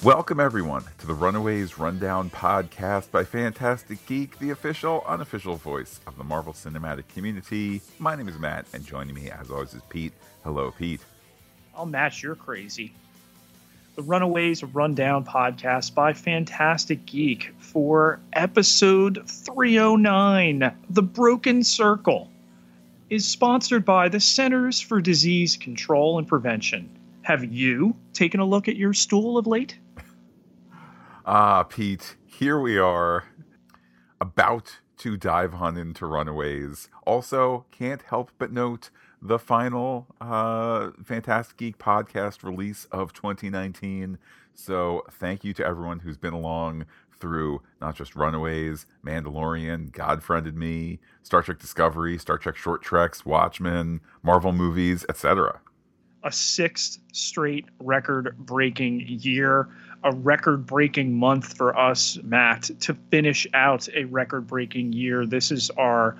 Welcome, everyone, to the Runaways Rundown podcast by Fantastic Geek, the official, unofficial voice of the Marvel Cinematic Community. My name is Matt, and joining me, as always, is Pete. Hello, Pete. I'll match your crazy. The Runaways Rundown podcast by Fantastic Geek for episode 309, The Broken Circle, is sponsored by the Centers for Disease Control and Prevention. Have you taken a look at your stool of late? Pete, here we are, about to dive on into Runaways. Also, can't help but note the final Fantastic Geek podcast release of 2019. So thank you to everyone who's been along through not just Runaways, Mandalorian, God Friended Me, Star Trek Discovery, Star Trek Short Treks, Watchmen, Marvel movies, etc. A sixth straight record-breaking year, a record-breaking month for us, Matt, to finish out a record-breaking year. This is our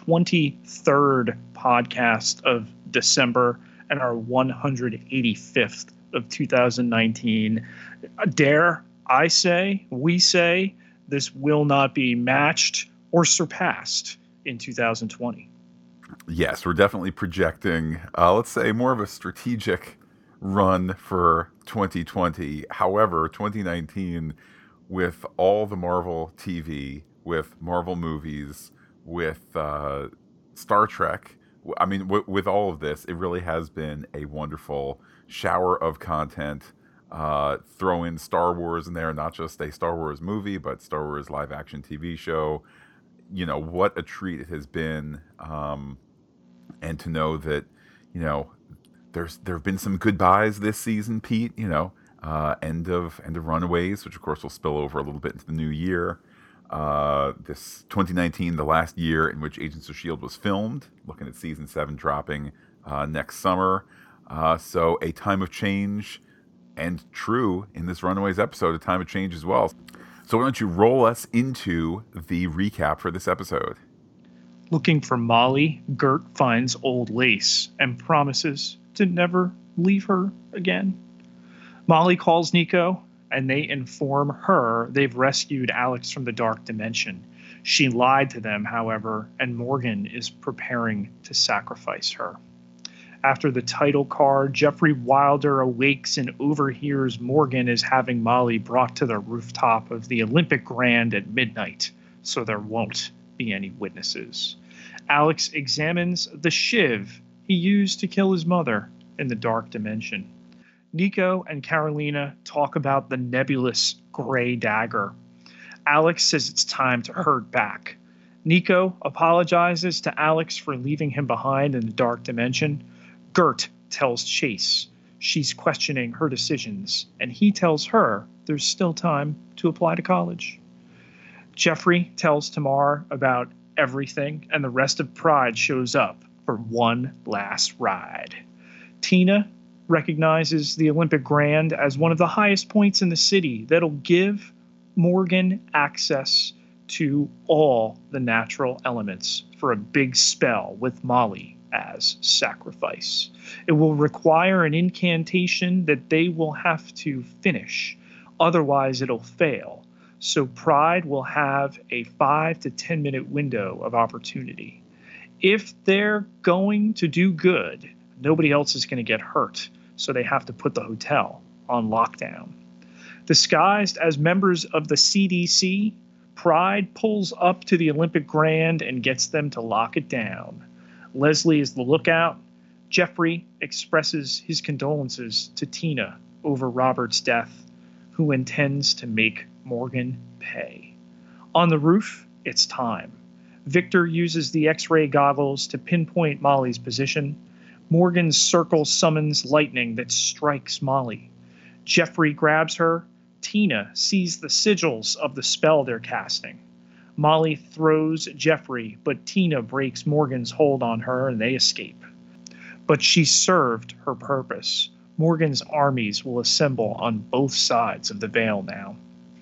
23rd podcast of December and our 185th of 2019. Dare I say, we say, this will not be matched or surpassed in 2020. Yes, we're definitely projecting, let's say, more of a strategic run for 2020. However, 2019, with all the Marvel TV, with Marvel movies, with Star Trek, I mean, with all of this, it really has been a wonderful shower of content. Throw in Star Wars in there, not just a Star Wars movie, but Star Wars live-action TV show. You know, what a treat it has been. And to know that, you know, there have been some goodbyes this season, Pete. You know, end of Runaways, which of course will spill over a little bit into the new year. This 2019, the last year in which Agents of S.H.I.E.L.D. was filmed. Looking at season 7 dropping next summer. So a time of change, and true in this Runaways episode, a time of change as well. So why don't you roll us into the recap for this episode? Looking for Molly, Gert finds old Lace and promises to never leave her again. Molly calls Nico, and they inform her they've rescued Alex from the Dark Dimension. She lied to them, however, and Morgan is preparing to sacrifice her. After the title card, Jeffrey Wilder awakes and overhears Morgan is having Molly brought to the rooftop of the Olympic Grand at midnight, so there won't be any witnesses. Alex examines the shiv he used to kill his mother in the Dark Dimension. Nico and Carolina talk about the nebulous gray dagger. Alex says it's time to herd back. Nico apologizes to Alex for leaving him behind in the Dark Dimension. Gert tells Chase she's questioning her decisions, and he tells her there's still time to apply to college. Jeffrey tells Tamar about everything, and the rest of Pride shows up for one last ride. Tina recognizes the Olympic Grand as one of the highest points in the city that'll give Morgan access to all the natural elements for a big spell with Molly as sacrifice. It will require an incantation that they will have to finish, otherwise it'll fail. So Pride will have a 5 to 10 minute window of opportunity. If they're going to do good, nobody else is going to get hurt, so they have to put the hotel on lockdown. Disguised as members of the CDC, Pride pulls up to the Olympic Grand and gets them to lock it down. Leslie is the lookout. Jeffrey expresses his condolences to Tina over Robert's death, who intends to make Morgan pay. On the roof, it's time. Victor uses the X-ray goggles to pinpoint Molly's position. Morgan's circle summons lightning that strikes Molly. Jeffrey grabs her. Tina sees the sigils of the spell they're casting. Molly throws Jeffrey, but Tina breaks Morgan's hold on her and they escape. But she served her purpose. Morgan's armies will assemble on both sides of the veil now.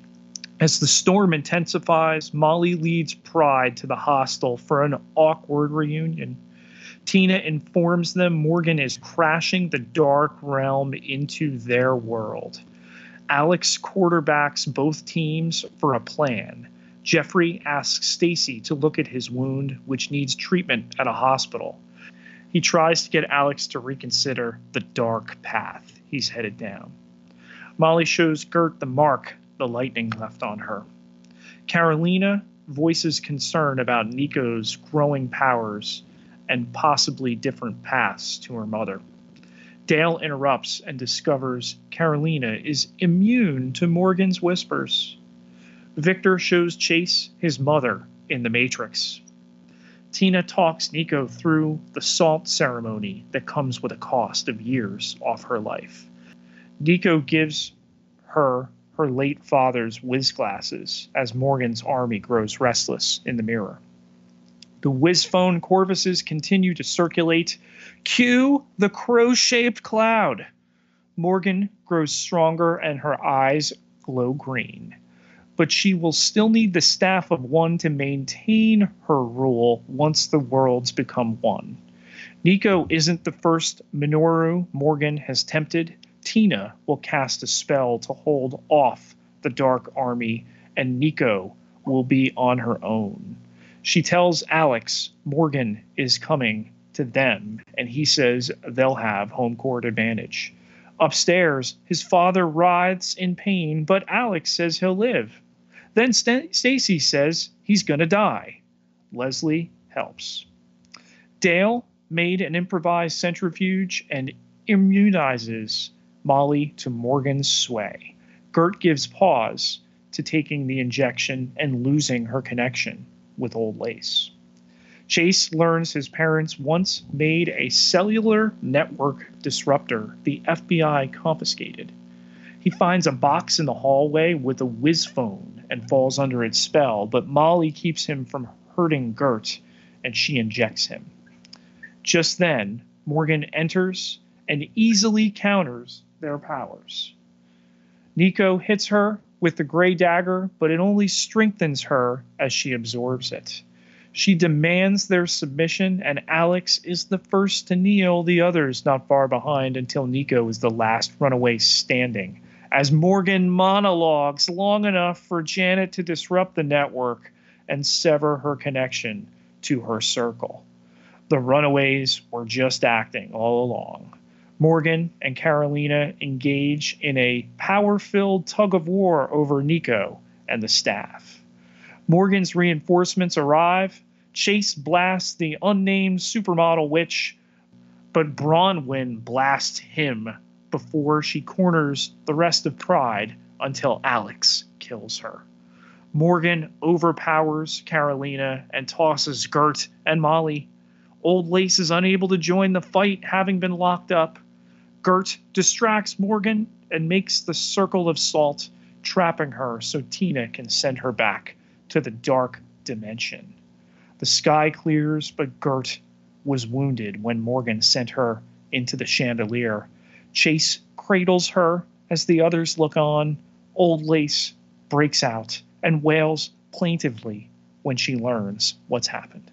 As the storm intensifies, Molly leads Pride to the hostel for an awkward reunion. Tina informs them Morgan is crashing the Dark Realm into their world. Alex quarterbacks both teams for a plan. Jeffrey asks Stacy to look at his wound, which needs treatment at a hospital. He tries to get Alex to reconsider the dark path he's headed down. Molly shows Gert the mark the lightning left on her. Carolina voices concern about Nico's growing powers and possibly different paths to her mother. Dale interrupts and discovers Carolina is immune to Morgan's whispers. Victor shows Chase his mother in the Matrix. Tina talks Nico through the salt ceremony that comes with a cost of years off her life. Nico gives her late father's whiz glasses as Morgan's army grows restless in the mirror. The whiz phone corvuses continue to circulate. Cue the crow-shaped cloud. Morgan grows stronger and her eyes glow green. But she will still need the staff of one to maintain her rule once the worlds become one. Nico isn't the first Minoru Morgan has tempted. Tina will cast a spell to hold off the Dark Army, and Nico will be on her own. She tells Alex Morgan is coming to them, and he says they'll have home court advantage. Upstairs, his father writhes in pain, but Alex says he'll live. Then Stacy says he's going to die. Leslie helps. Dale made an improvised centrifuge and immunizes Molly to Morgan's sway. Gert gives pause to taking the injection and losing her connection with Old Lace. Chase learns his parents once made a cellular network disruptor the FBI confiscated. He finds a box in the hallway with a whiz phone and falls under its spell, but Molly keeps him from hurting Gert, and she injects him. Just then, Morgan enters and easily counters their powers. Nico hits her with the gray dagger, but it only strengthens her as she absorbs it. She demands their submission, and Alex is the first to kneel, the others not far behind, until Nico is the last runaway standing, as Morgan monologues long enough for Janet to disrupt the network and sever her connection to her circle. The runaways were just acting all along. Morgan and Carolina engage in a power-filled tug-of-war over Nico and the staff. Morgan's reinforcements arrive. Chase blasts the unnamed supermodel witch, but Bronwyn blasts him before she corners the rest of Pride until Alex kills her. Morgan overpowers Carolina and tosses Gert and Molly. Old Lace is unable to join the fight, having been locked up. Gert distracts Morgan and makes the circle of salt, trapping her so Tina can send her back to the dark dimension. The sky clears, but Gert was wounded when Morgan sent her into the chandelier. Chase cradles her as the others look on. Old Lace breaks out and wails plaintively when she learns what's happened.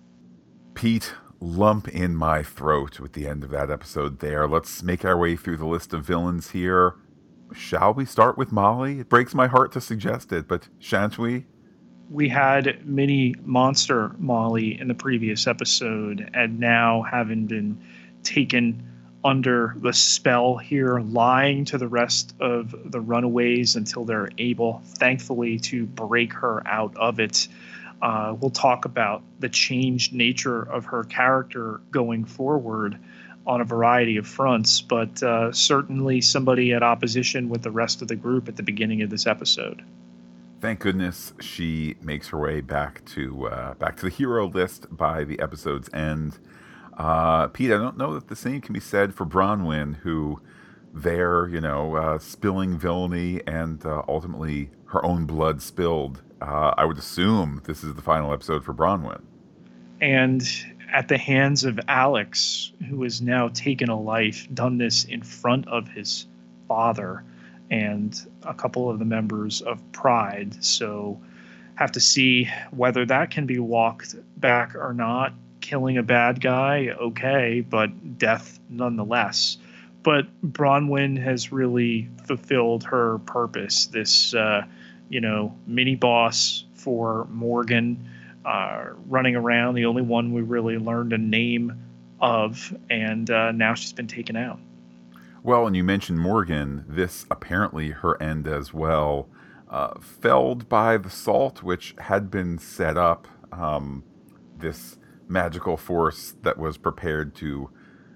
Pete, lump in my throat with the end of that episode there. Let's make our way through the list of villains here. Shall we start with Molly? It breaks my heart to suggest it, but shan't we? We had mini monster Molly in the previous episode, and now having been taken under the spell here, lying to the rest of the runaways until they're able, thankfully, to break her out of it. We'll talk about the changed nature of her character going forward on a variety of fronts, but certainly somebody at opposition with the rest of the group at the beginning of this episode. Thank goodness she makes her way back to the hero list by the episode's end. Pete, I don't know that the same can be said for Bronwyn, who there, spilling villainy and ultimately her own blood spilled. I would assume this is the final episode for Bronwyn. And at the hands of Alex, who has now taken a life, done this in front of his father and a couple of the members of Pride. So have to see whether that can be walked back or not. Killing a bad guy, okay, but death nonetheless. But Bronwyn has really fulfilled her purpose. This, mini boss for Morgan, running around, the only one we really learned a name of, and now she's been taken out. Well, and you mentioned Morgan. This apparently her end as well. Felled by the salt, which had been set up. This magical force that was prepared to,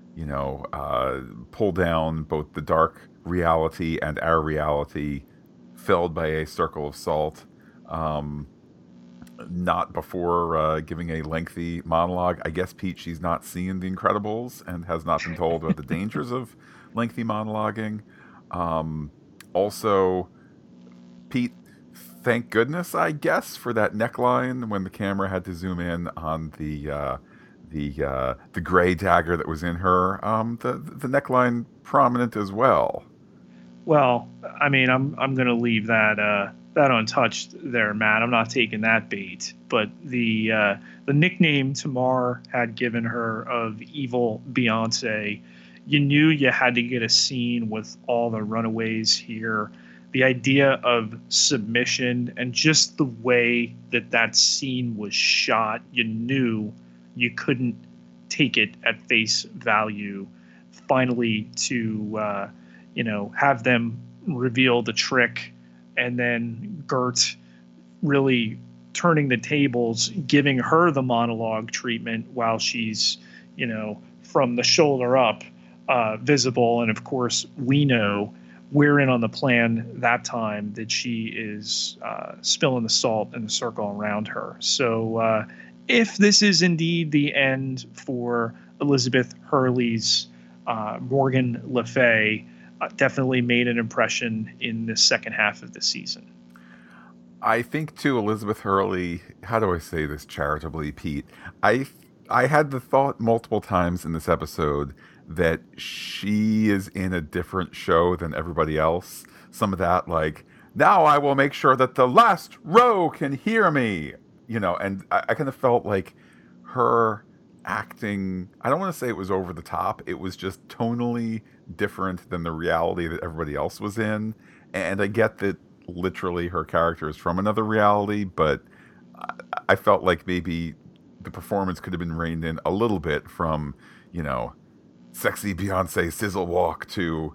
pull down both the dark reality and our reality, felled by a circle of salt. Not before giving a lengthy monologue. I guess, Pete, she's not seen The Incredibles and has not been told about the dangers of lengthy monologuing. Also, Pete, thank goodness, I guess, for that neckline when the camera had to zoom in on the gray dagger that was in her. The neckline prominent as well. Well, I mean, I'm going to leave that untouched there, Matt. I'm not taking that bait. But the nickname Tamar had given her of Evil Beyonce, you knew you had to get a scene with all the runaways here. The idea of submission and just the way that scene was shot, you knew you couldn't take it at face value. Finally, to have them reveal the trick, and then Gert really turning the tables, giving her the monologue treatment while she's, from the shoulder up, visible. And of course, we know we're in on the plan that time that she is spilling the salt in the circle around her. So if this is indeed the end for Elizabeth Hurley's Morgan Le Fay, definitely made an impression in the second half of the season. I think, too, Elizabeth Hurley, how do I say this charitably, Pete? I had the thought multiple times in this episode that she is in a different show than everybody else. Some of that, like, now I will make sure that the last row can hear me, and I kind of felt like her acting, I don't want to say it was over the top. It was just tonally different than the reality that everybody else was in. And I get that literally her character is from another reality, but I felt like maybe the performance could have been reined in a little bit from, sexy Beyonce sizzle walk to,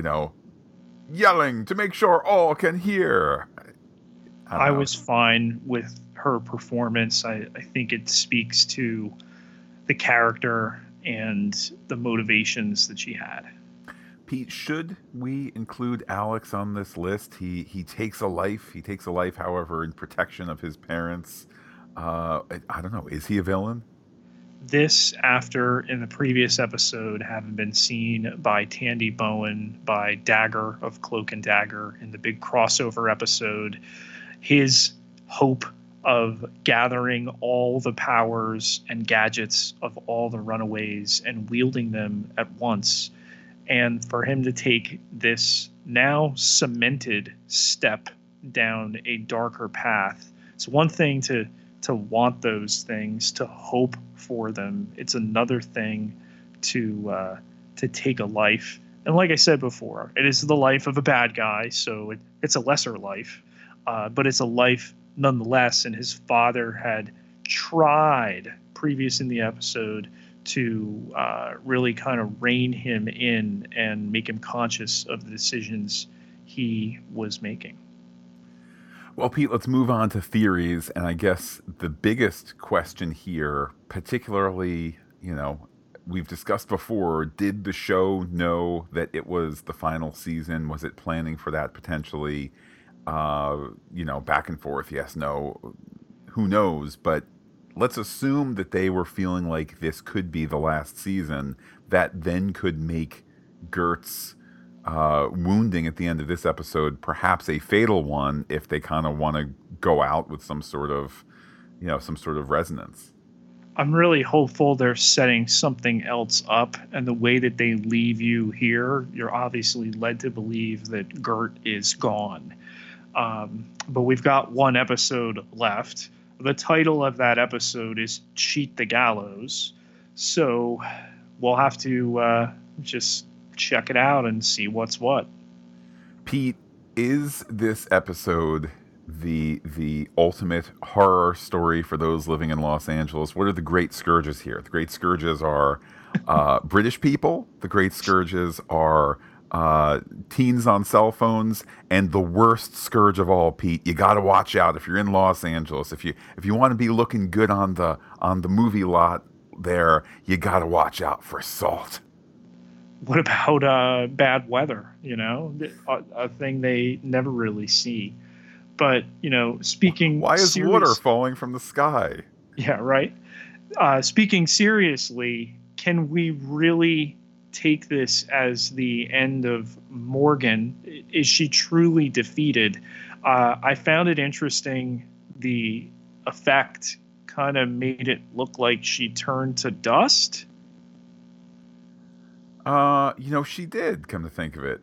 yelling to make sure all can hear. I was fine with her performance. I think it speaks to the character and the motivations that she had. Pete, should we include Alex on this list? He takes a life. He takes a life, however, in protection of his parents. I don't know. Is he a villain? This, after in the previous episode, having been seen by Tandy Bowen, by Dagger of Cloak and Dagger in the big crossover episode, his hope of gathering all the powers and gadgets of all the runaways and wielding them at once, and for him to take this now cemented step down a darker path. It's one thing to want those things, to hope for them. It's another thing to take a life. And like I said before, it is the life of a bad guy, so it's a lesser life, but it's a life nonetheless. And his father had tried previous in the episode to really kind of rein him in and make him conscious of the decisions he was making. Well, Pete, let's move on to theories. And I guess the biggest question here, particularly, we've discussed before, did the show know that it was the final season? Was it planning for that potentially? Back and forth, yes, no, who knows? But let's assume that they were feeling like this could be the last season. That then could make Gert's wounding at the end of this episode perhaps a fatal one if they kind of want to go out with some sort of resonance. I'm really hopeful they're setting something else up, and the way that they leave you here, you're obviously led to believe that Gert is gone. But we've got one episode left. The title of that episode is Cheat the Gallows. So we'll have to just check it out and see what's what. Pete, is this episode the ultimate horror story for those living in Los Angeles? What are the great scourges here? The great scourges are British people. The great scourges are teens on cell phones, and the worst scourge of all, Pete. You got to watch out if you're in Los Angeles. If you want to be looking good on the movie lot there, you got to watch out for salt. What about bad weather? A thing they never really see. But speaking, why is water falling from the sky? Yeah, right. Speaking seriously, can we really take this as the end of Morgan? Is she truly defeated? I found it interesting. The effect kind of made it look like she turned to dust. She did, come to think of it.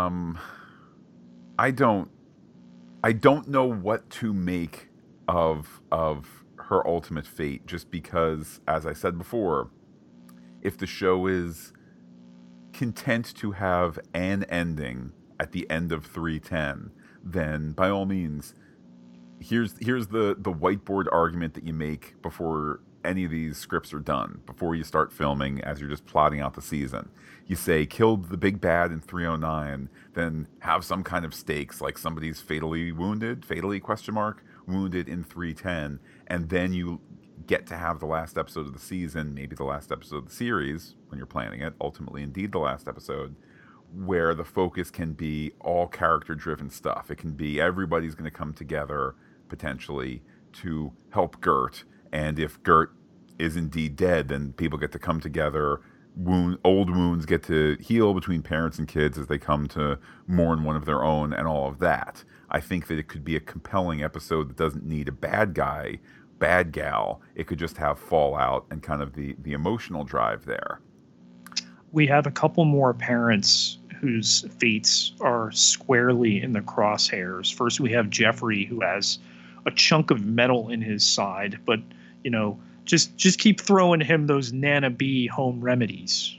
I don't know what to make of her ultimate fate, just because, as I said before, if the show is content to have an ending at the end of 310, then by all means, here's the whiteboard argument that you make before any of these scripts are done, before you start filming, as you're just plotting out the season. You say, killed the big bad in 309, then have some kind of stakes, like somebody's fatally wounded in 310, and then you get to have the last episode of the season, maybe the last episode of the series, when you're planning it, ultimately indeed the last episode, where the focus can be all character-driven stuff. It can be everybody's going to come together, potentially, to help Gert, and if Gert is indeed dead, then people get to come together. Old wounds get to heal between parents and kids as they come to mourn one of their own, and all of that. I think that it could be a compelling episode that doesn't need a bad guy, bad gal. It could just have fallout and kind of the emotional drive there. We have a couple more parents whose fates are squarely in the crosshairs. First, we have Jeffrey, who has a chunk of metal in his side, but just keep throwing him those Nana B home remedies.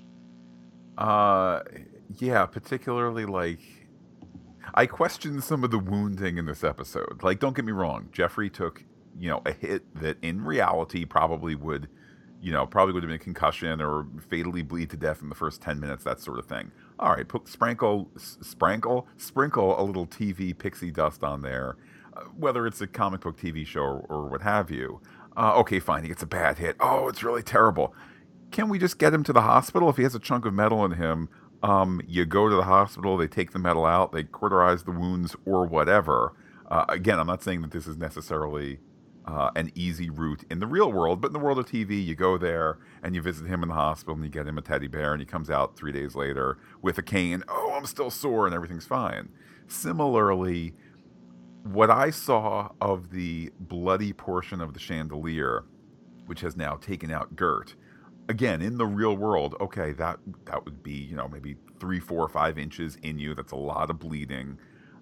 Yeah, particularly I question some of the wounding in this episode. Don't get me wrong, Jeffrey took a hit that in reality probably would have been a concussion or fatally bleed to death in the first 10 minutes, that sort of thing. All right, sprinkle a little TV pixie dust on there, whether it's a comic book TV show or what have you. Okay, fine, he gets a bad hit. Oh, it's really terrible. Can we just get him to the hospital? If he has a chunk of metal in him, you go to the hospital, they take the metal out, they cauterize the wounds or whatever. Again, I'm not saying that this is necessarily an easy route in the real world, but in the world of TV, you go there and you visit him in the hospital and you get him a teddy bear and he comes out 3 days later with a cane. Oh, I'm still sore and everything's fine. Similarly, what I saw of the bloody portion of the chandelier, which has now taken out Gert, again, in the real world, okay, that would be, maybe 3, 4, 5 inches in you. That's a lot of bleeding.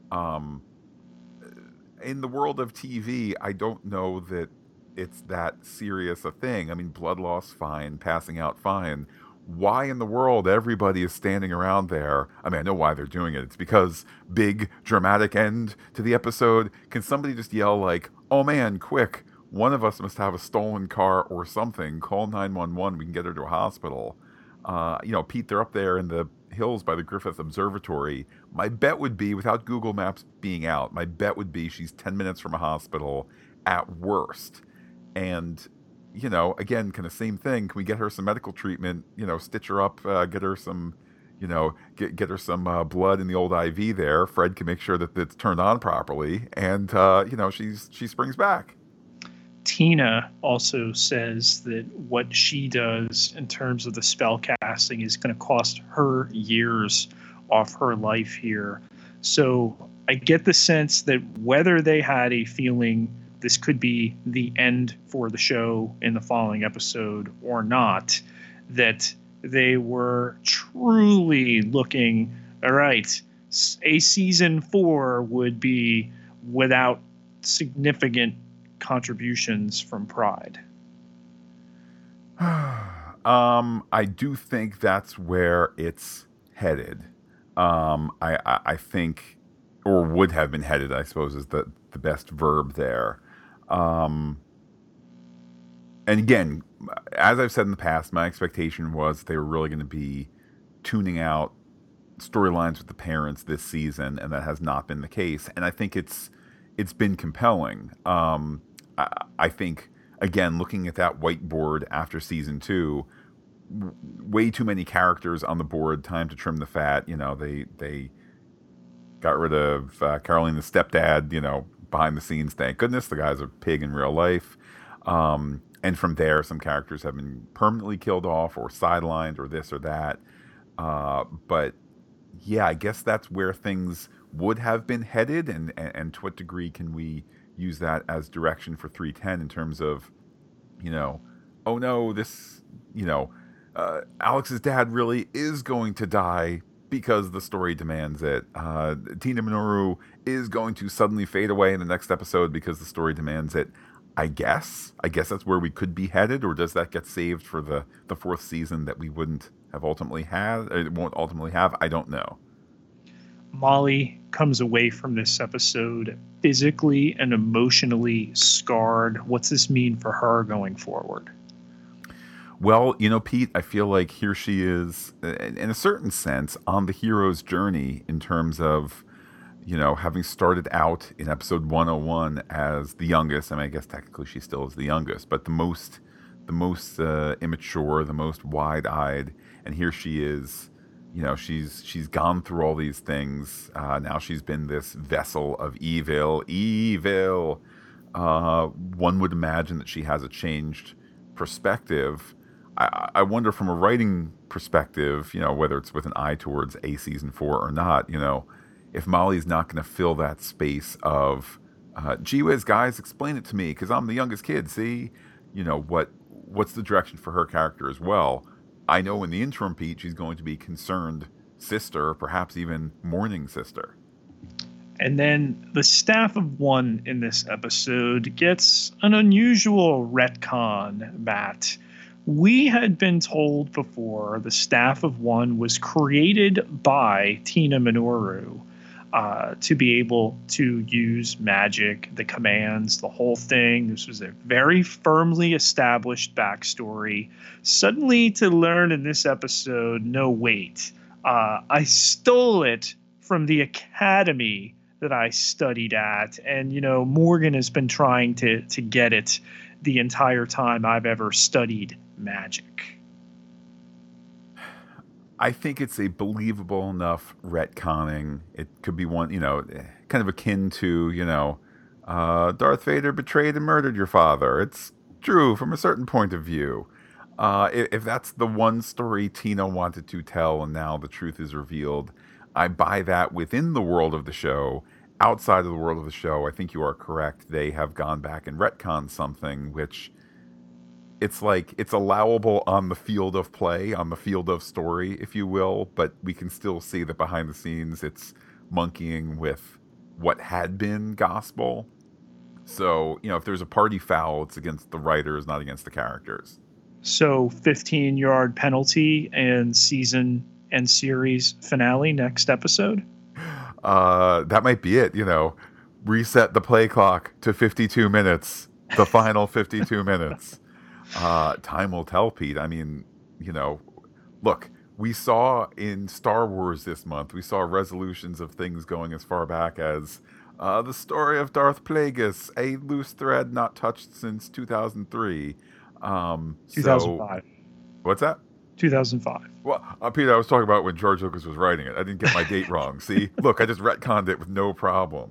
In the world of TV, I don't know that it's that serious a thing. I mean, blood loss, fine. Passing out, fine. Why in the world everybody is standing around there? I mean, I know why they're doing it. It's because big, dramatic end to the episode. Can somebody just yell oh man, quick, one of us must have a stolen car or something. Call 911. We can get her to a hospital. Pete, they're up there in the hills by the Griffith Observatory. My bet would be, without Google Maps being out, my bet would be she's 10 minutes from a hospital at worst. And, again, kind of same thing. Can we get her some medical treatment, stitch her up, get her some, get her some blood in the old IV there. Fred can make sure that it's turned on properly. And, she springs back. Tina also says that what she does in terms of the spell casting is going to cost her years off her life here. So I get the sense that whether they had a feeling this could be the end for the show in the following episode or not, that they were truly looking, all right, a season 4 would be without significant contributions from Pride. I do think that's where it's headed. I think, or would have been headed, I suppose, is the best verb there. And again, as I've said in the past, my expectation was they were really going to be tuning out storylines with the parents this season, and that has not been the case. And I think it's been compelling. I think, again, looking at that whiteboard after season 2, way too many characters on the board. Time to trim the fat. They got rid of Caroline, the stepdad. Behind the scenes, thank goodness, the guy's a pig in real life. And from there, some characters have been permanently killed off or sidelined or this or that. But yeah, I guess that's where things would have been headed. And to what degree can we use that as direction for 310 in terms of, oh no, this, Alex's dad really is going to die because the story demands it. Tina Minoru is going to suddenly fade away in the next episode because the story demands it. I guess that's where we could be headed, or does that get saved for the 4th season that we wouldn't have ultimately had? It won't ultimately have. I don't know. Molly comes away from this episode physically and emotionally scarred. What's this mean for her going forward? Well, Pete, I feel like here she is, in a certain sense, on the hero's journey in terms of, having started out in episode 101 as the youngest. I mean, I guess technically she still is the youngest, but the most immature, the most wide-eyed, and here she is. She's gone through all these things. Now she's been this vessel of evil. One would imagine that she has a changed perspective. I wonder from a writing perspective, whether it's with an eye towards a season 4 or not, if Molly's not going to fill that space of, gee whiz, guys, explain it to me because I'm the youngest kid. See, what's the direction for her character as well? I know in the interim, Pete, she's going to be concerned sister, perhaps even mourning sister. And then the staff of one in this episode gets an unusual retcon, Matt. We had been told before the staff of one was created by Tina Minoru to be able to use magic, the commands, the whole thing. This was a very firmly established backstory. Suddenly to learn in this episode, no, wait, I stole it from the academy that I studied at. And, Morgan has been trying to get it the entire time I've ever studied magic. I think it's a believable enough retconning. It could be one, kind of akin to, Darth Vader betrayed and murdered your father. It's true from a certain point of view. If that's the one story Tina wanted to tell and now the truth is revealed, I buy that within the world of the show. Outside of the world of the show, I think you are correct. They have gone back and retconned something which it's like it's allowable on the field of play, on the field of story, if you will, but we can still see that behind the scenes it's monkeying with what had been gospel. So, if there's a party foul, it's against the writers, not against the characters. So 15-yard penalty and season and series finale next episode? That might be it, reset the play clock to 52 minutes, the final 52 minutes. Time will tell, Pete. I mean, look, we saw in Star Wars this month, we saw resolutions of things going as far back as the story of Darth Plagueis, a loose thread not touched since 2003. 2005. What's that? 2005. Well, Peter, I was talking about when George Lucas was writing it. I didn't get my date wrong. See? Look, I just retconned it with no problem.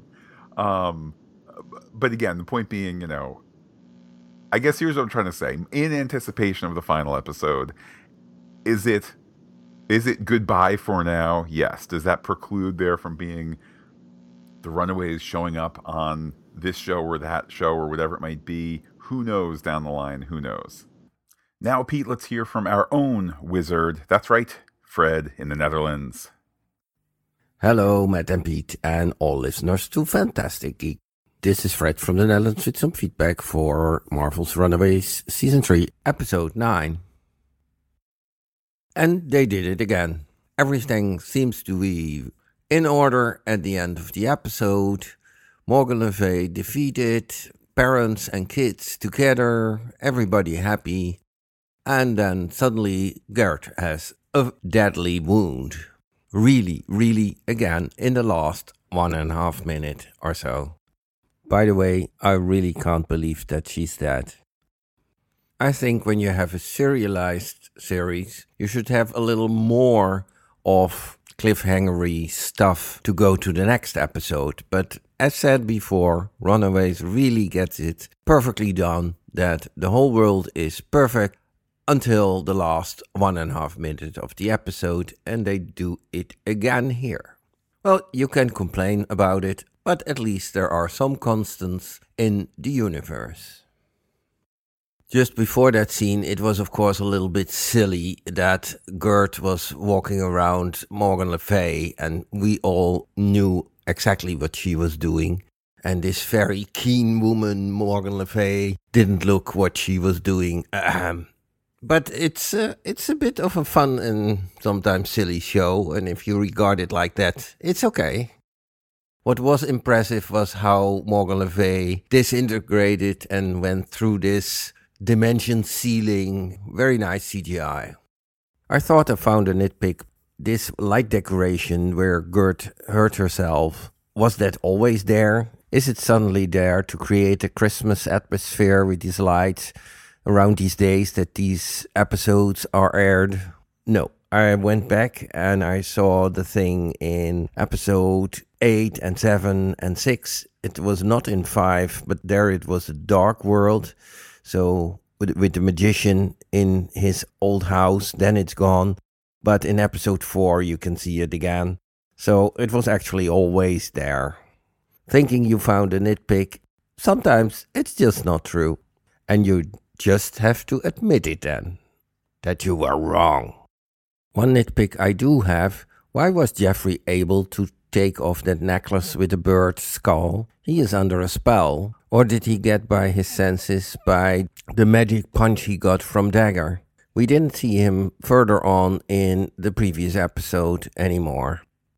But again, the point being, I guess here's what I'm trying to say. In anticipation of the final episode, is it goodbye for now? Yes. Does that preclude there from being the Runaways showing up on this show or that show or whatever it might be? Who knows down the line? Who knows? Now, Pete, let's hear from our own wizard. That's right, Fred in the Netherlands. Hello, Matt and Pete, and all listeners to Fantastic Geek. This is Fred from the Netherlands with some feedback for Marvel's Runaways Season 3, Episode 9. And they did it again. Everything seems to be in order at the end of the episode. Morgan Le Fay defeated, parents and kids together, everybody happy. And then suddenly Gert has a deadly wound. Really, again, in the last 1.5 minutes or so. By the way, I really can't believe that she's dead. I think when you have a serialized series, you should have a little more of cliffhangery stuff to go to the next episode. But as said before, Runaways really gets it perfectly done, that the whole world is perfect until the last 1.5 minutes of the episode, and they do it again here. Well, you can complain about it, but at least there are some constants in the universe. Just before that scene, it was of course a little bit silly that Gert was walking around Morgan Le Fay, and we all knew exactly what she was doing. And this very keen woman, Morgan Le Fay, didn't look what she was doing. But it's a bit of a fun and sometimes silly show, and if you regard it like that, it's okay. What was impressive was how Morgan Le Fay disintegrated and went through this dimension ceiling. Very nice CGI. I thought I found a nitpick. This light decoration where Gert hurt herself, was that always there? Is it suddenly there to create a Christmas atmosphere with these lights around these days that these episodes are aired? No. I went back and I saw the thing in episode 8 and 7 and 6. It was not in 5, but there it was a dark world. So with the magician in his old house, then it's gone. But in episode 4 you can see it again. So it was actually always there. Thinking you found a nitpick, sometimes it's just not true. And you just have to admit it then, that you were wrong. One nitpick I do have, why was Jeffrey able to take off that necklace with the bird skull? He is under a spell. Or did he get by his senses by the magic punch he got from Dagger? We didn't see him further on in the previous episode anymore.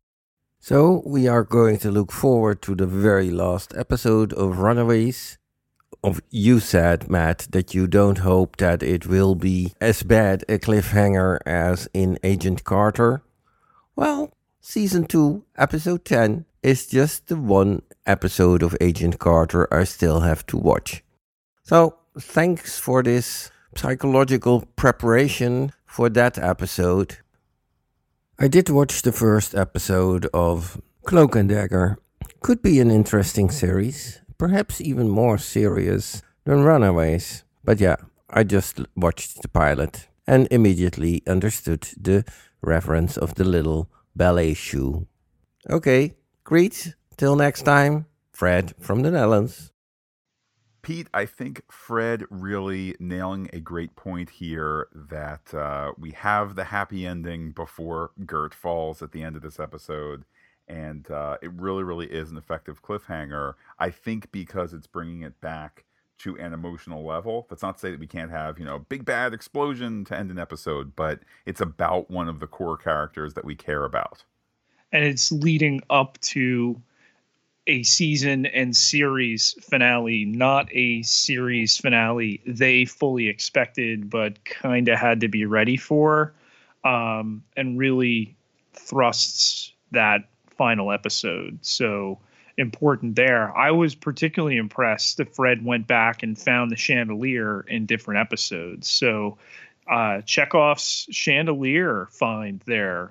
So we are going to look forward to the very last episode of Runaways. You said, Matt, that you don't hope that it will be as bad a cliffhanger as in Agent Carter. Well, Season 2, Episode 10 is just the one episode of Agent Carter I still have to watch. So, thanks for this psychological preparation for that episode. I did watch the first episode of Cloak and Dagger. Could be an interesting series. Perhaps even more serious than Runaways. But yeah, I just watched the pilot and immediately understood the reference of the little ballet shoe. Okay, great. Till next time, Fred from the Netherlands. Pete, I think Fred really nailing a great point here that we have the happy ending before Gert falls at the end of this episode. And it really is an effective cliffhanger, I think, because it's bringing it back to an emotional level. That's not to say that we can't have, big bad explosion to end an episode, but it's about one of the core characters that we care about. And it's leading up to a season and series finale, not a series finale they fully expected, but kind of had to be ready for, and really thrusts that final episode. So important there. I was particularly impressed that Fred went back and found the chandelier in different episodes. So Chekhov's chandelier find there.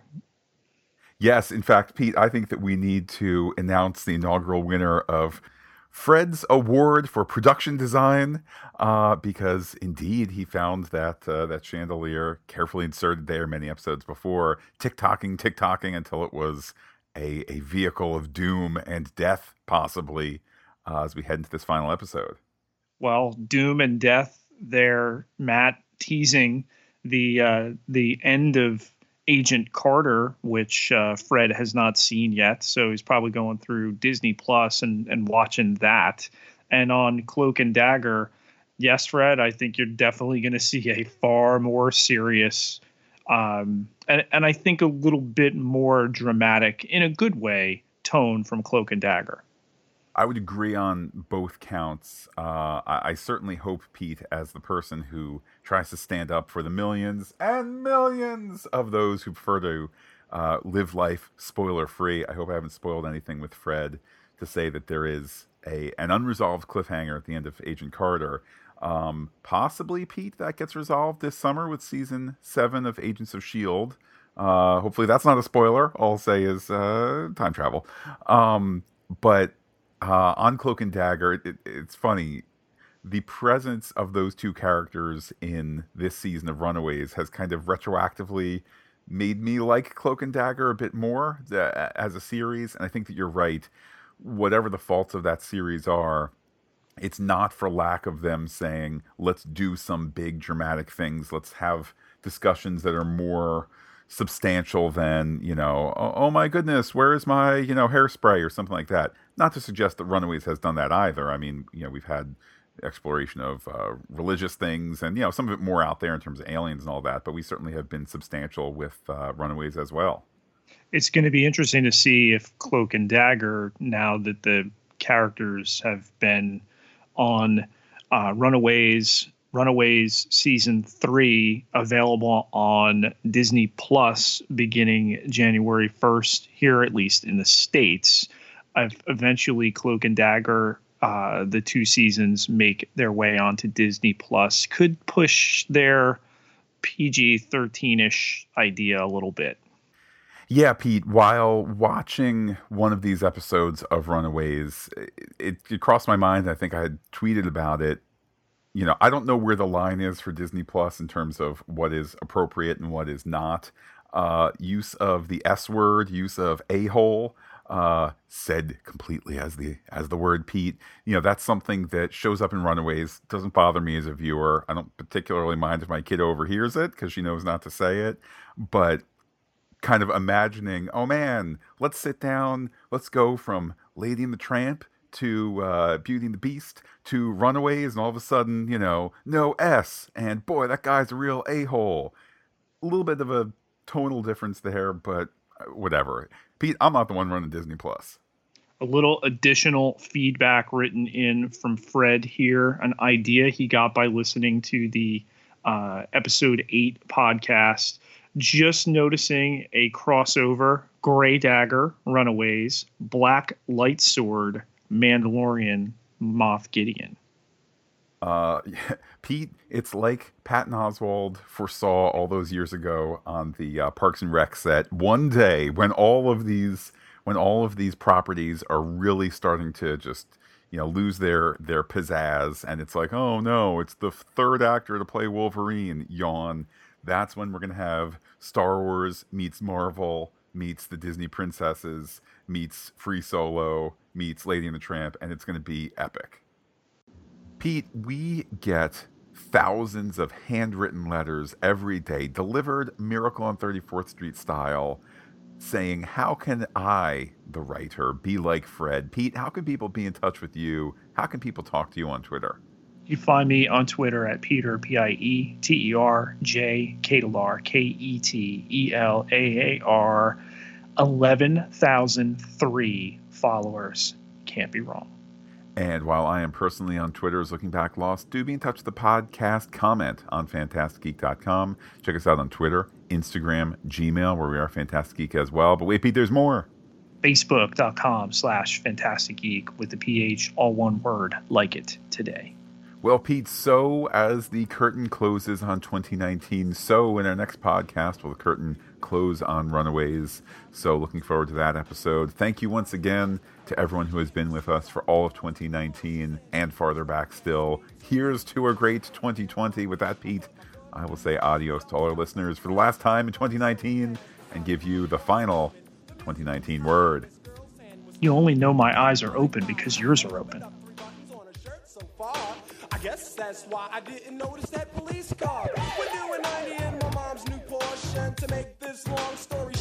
Yes, in fact, Pete, I think that we need to announce the inaugural winner of Fred's Award for Production Design, because indeed he found that chandelier carefully inserted there many episodes before, tick-tocking until it was a vehicle of doom and death, possibly, as we head into this final episode. Well, doom and death there, Matt, teasing the end of Agent Carter, which Fred has not seen yet, so he's probably going through Disney Plus and watching that. And on Cloak and Dagger, yes, Fred, I think you're definitely going to see a far more serious and I think a little bit more dramatic, in a good way, tone from Cloak and Dagger. I would agree on both counts. I certainly hope Pete, as the person who tries to stand up for the millions and millions of those who prefer to live life spoiler-free, I hope I haven't spoiled anything with Fred to say that there is an unresolved cliffhanger at the end of Agent Carter. Possibly, Pete, that gets resolved this summer with season 7 of Agents of S.H.I.E.L.D. Hopefully that's not a spoiler. All I'll say is time travel. But on Cloak and Dagger, it's funny. The presence of those two characters in this season of Runaways has kind of retroactively made me like Cloak and Dagger a bit more as a series. And I think that you're right. Whatever the faults of that series are, it's not for lack of them saying, let's do some big dramatic things. Let's have discussions that are more substantial than, oh my goodness, where is my, hairspray or something like that. Not to suggest that Runaways has done that either. I mean, we've had exploration of religious things and, some of it more out there in terms of aliens and all that, but we certainly have been substantial with Runaways as well. It's going to be interesting to see if Cloak and Dagger, now that the characters have been on Runaways season 3, available on Disney Plus beginning January 1st, here at least in the States. Eventually, Cloak and Dagger, the 2 seasons, make their way onto Disney Plus. Could push their PG-13-ish idea a little bit. Yeah, Pete, while watching one of these episodes of Runaways, it crossed my mind. I think I had tweeted about it. I don't know where the line is for Disney Plus in terms of what is appropriate and what is not. Use of the S word, use of a-hole, said completely as the word Pete. That's something that shows up in Runaways. Doesn't bother me as a viewer. I don't particularly mind if my kid overhears it because she knows not to say it. But kind of imagining, oh man, let's sit down, let's go from Lady and the Tramp to Beauty and the Beast to Runaways, and all of a sudden, no S, and boy, that guy's a real a-hole. A little bit of a tonal difference there, but whatever. Pete, I'm not the one running Disney Plus. A little additional feedback written in from Fred here, an idea he got by listening to the episode 8 podcast. Just noticing a crossover: Gray Dagger, Runaways, Black Light Sword, Mandalorian, Moff Gideon. Pete, it's like Patton Oswalt foresaw all those years ago on the Parks and Rec set. One day, when all of these properties are really starting to just lose their pizzazz, and it's like, oh no, it's the third actor to play Wolverine. Yawn. That's when we're going to have Star Wars meets Marvel, meets the Disney princesses, meets Free Solo, meets Lady and the Tramp, and it's going to be epic. Pete, we get thousands of handwritten letters every day, delivered Miracle on 34th Street style, saying, how can I, the writer, be like Fred? Pete, how can people be in touch with you? How can people talk to you on Twitter? You find me on Twitter at Peter, Pieter, J, Ketelar, Ketelar, 11,003 followers. Can't be wrong. And while I am personally on Twitter as Looking Back Lost, do be in touch with the podcast. Comment on FantasticGeek.com. Check us out on Twitter, Instagram, Gmail, where we are Fantastic Geek as well. But wait, Pete, there's more. Facebook.com/FantasticGeek with the PH, all one word, like it today. Well, Pete, so as the curtain closes on 2019, so in our next podcast will the curtain close on Runaways. So looking forward to that episode. Thank you once again to everyone who has been with us for all of 2019 and farther back still. Here's to a great 2020. With that, Pete, I will say adios to all our listeners for the last time in 2019 and give you the final 2019 word. You only know my eyes are open because yours are open. I guess that's why I didn't notice that police car. We're doing 90 in my mom's new Porsche. And to make this long story